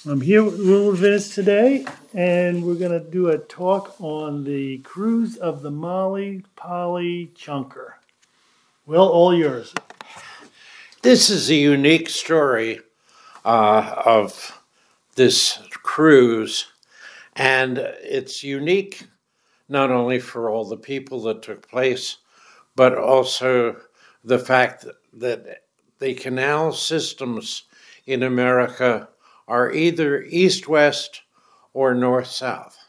I'm here with Lou Vince today, and we're going to do a talk on the cruise of the Molly Polly Chunker. Well, all yours. This is a unique story of this cruise, and it's unique not only for all the people that took place, but also the fact that the canal systems in America are either east-west or north-south.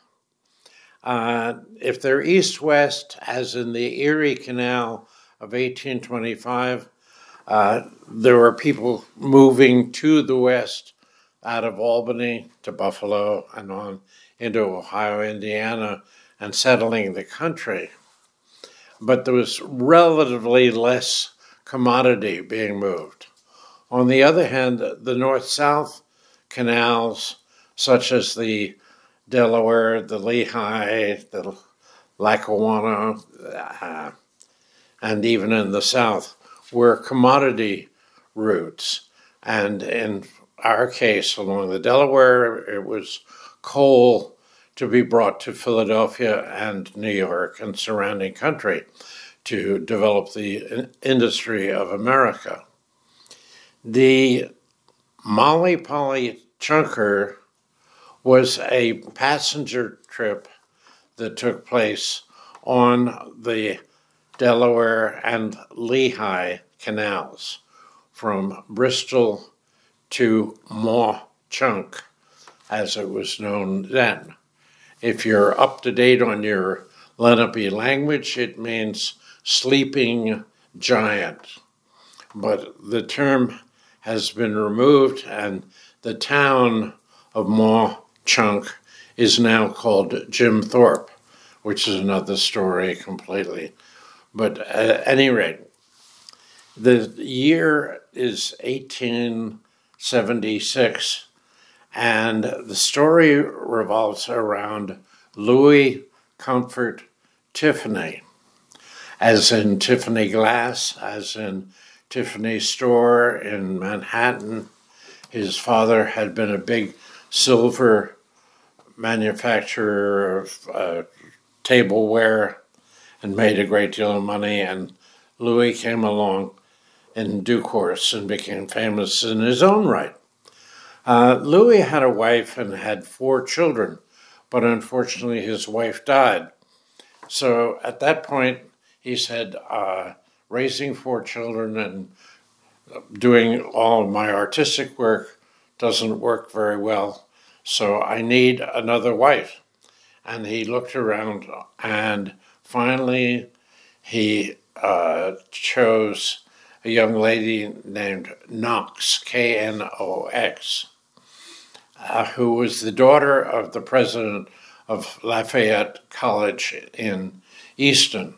If they're east-west, as in the Erie Canal of 1825, there were people moving to the west out of Albany to Buffalo and on into Ohio, Indiana, and settling the country. But there was relatively less commodity being moved. On the other hand, the north-south canals, such as the Delaware, the Lehigh, the Lackawanna, and even in the south, were commodity routes. And in our case, along the Delaware, it was coal to be brought to Philadelphia and New York and surrounding country to develop the industry of America. The Molly Polly Chunker was a passenger trip that took place on the Delaware and Lehigh canals from Bristol to Mauch-Chunk, as it was known then. If you're up to date on your Lenape language, it means sleeping giant. But the term has been removed, and the town of Mauch-Chunk is now called Jim Thorpe, which is another story completely. But at any rate, the year is 1876, and the story revolves around Louis Comfort Tiffany, as in Tiffany Glass, as in Tiffany Store in Manhattan. His father had been a big silver manufacturer of tableware and made a great deal of money, and Louis came along in due course and became famous in his own right. Louis had a wife and had 4 children, but unfortunately his wife died. So at that point, he said, raising 4 children and doing all of my artistic work doesn't work very well, so I need another wife. And he looked around, and finally he chose a young lady named Knox, Knox, who was the daughter of the president of Lafayette College in Easton.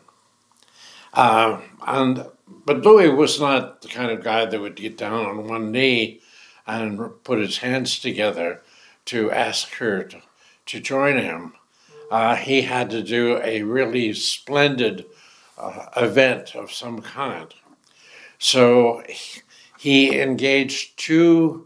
But Louis was not the kind of guy that would get down on one knee and put his hands together to ask her to join him. He had to do a really splendid event of some kind. So he engaged 2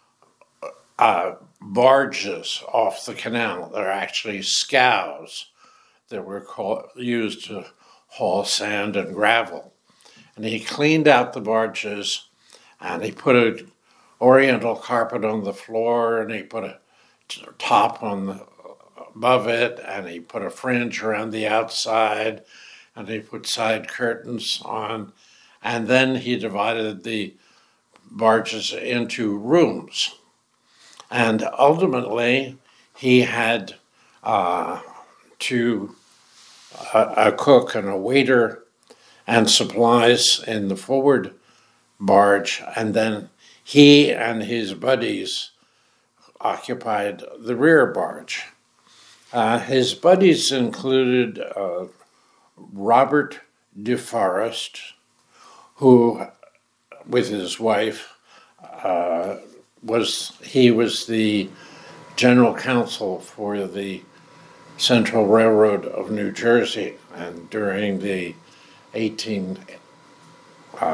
barges off the canal. They're actually scows that were used to haul sand and gravel. And he cleaned out the barges, and he put an oriental carpet on the floor, and he put a top above it, and he put a fringe around the outside, and he put side curtains on, and then he divided the barges into rooms. And ultimately, he had a cook and a waiter and supplies in the forward barge, and then he and his buddies occupied the rear barge. His buddies included Robert DeForest, who, with his wife, was the general counsel for the Central Railroad of New Jersey, and during the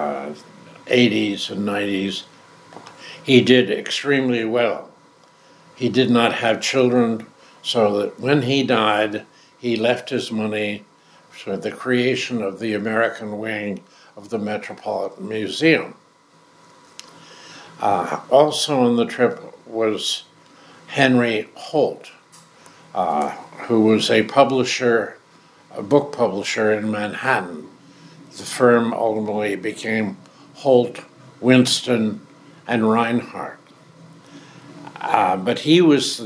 1880s and 90s, he did extremely well. He did not have children, so that when he died, he left his money for the creation of the American wing of the Metropolitan Museum. Also on the trip was Henry Holt, who was a book publisher in Manhattan. The firm ultimately became Holt, Winston, and Reinhardt. But he was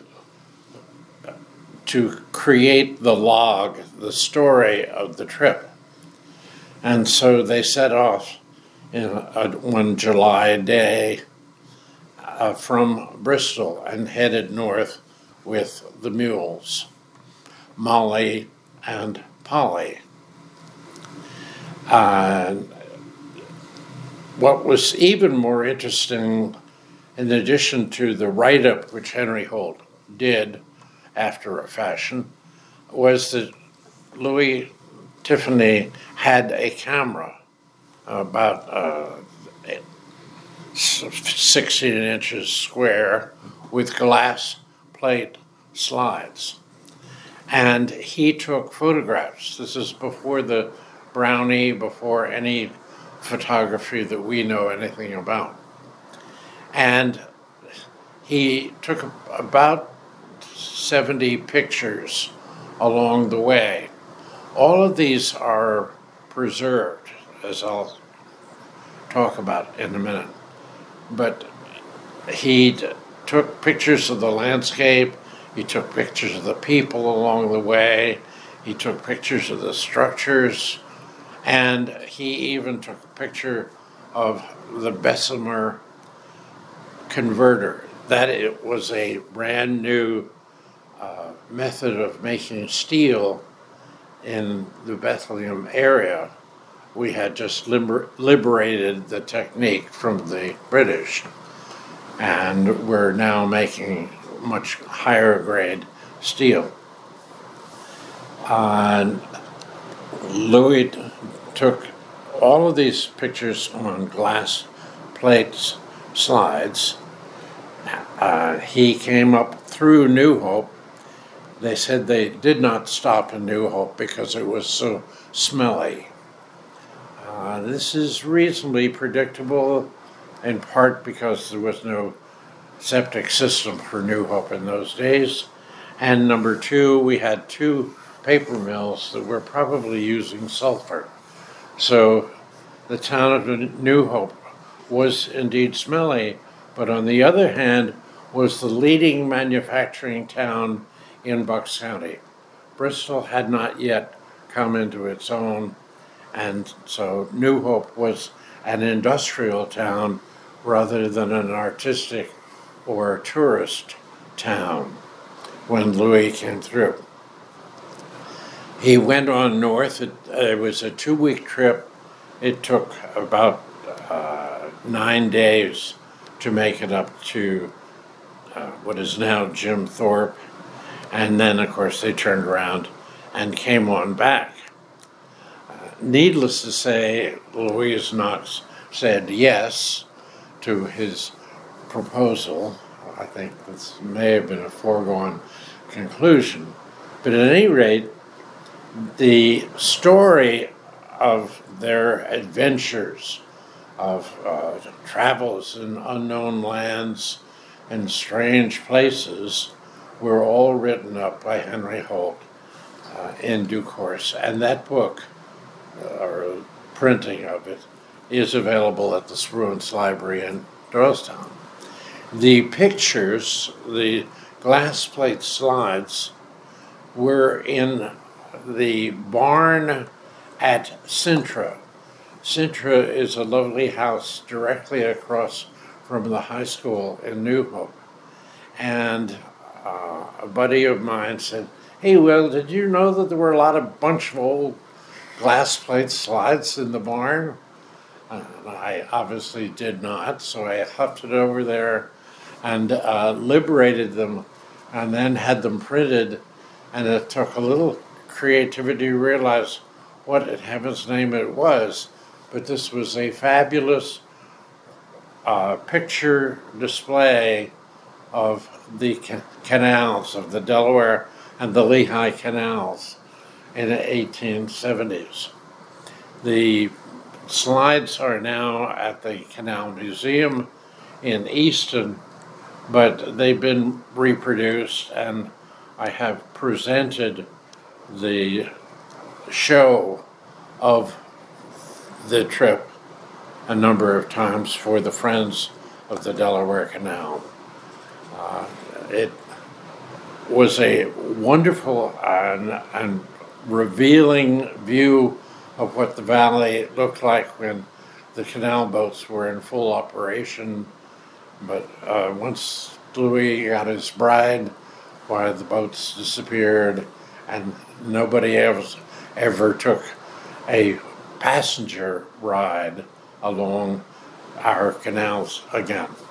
to create the log, the story of the trip. And so they set off one July day from Bristol and headed north with the mules, Molly and Polly. What was even more interesting, in addition to the write-up which Henry Holt did after a fashion, was that Louis Tiffany had a camera about 16 inches square with glass plate slides. And he took photographs. This is before the Brownie, before any photography that we know anything about. And he took about 70 pictures along the way. All of these are preserved, as I'll talk about in a minute. But he took pictures of the landscape, he took pictures of the people along the way, he took pictures of the structures, and he even took a picture of the Bessemer converter. That it was a brand new method of making steel in the Bethlehem area. We had just liberated the technique from the British, and we're now making much higher grade steel. Louis took all of these pictures on glass plates slides. He came up through New Hope. They said they did not stop in New Hope because it was so smelly. This is reasonably predictable, in part because there was no septic system for New Hope in those days. And number two, we had two paper mills that were probably using sulfur. So the town of New Hope was indeed smelly, but on the other hand, was the leading manufacturing town in Bucks County. Bristol had not yet come into its own, and so New Hope was an industrial town rather than an artistic or tourist town when Louis came through. He went on north. It was a 2-week trip. It took about 9 days to make it up to what is now Jim Thorpe. And then, of course, they turned around and came on back. Needless to say, Louise Knox said yes to his proposal. I think this may have been a foregone conclusion. But at any rate, the story of their adventures, of travels in unknown lands and strange places, were all written up by Henry Holt in due course. And that book, or printing of it, is available at the Spruance Library in Doylestown. The pictures, the glass plate slides, were in the barn at Sintra. Sintra is a lovely house directly across from the high school in New Hope. And a buddy of mine said, "Hey, Will, did you know that there were a bunch of old glass plate slides in the barn?" I obviously did not, so I huffed it over there and liberated them and then had them printed. And it took a little creativity to realize what in heaven's name it was. But this was a fabulous picture display of the canals of the Delaware and the Lehigh canals in the 1870s. The slides are now at the Canal Museum in Easton, but they've been reproduced, and I have presented the show of the trip a number of times for the Friends of the Delaware Canal. It was a wonderful and revealing view of what the valley looked like when the canal boats were in full operation. But once Louis got his bride, why the boats disappeared, and nobody else ever took a passenger ride along our canals again.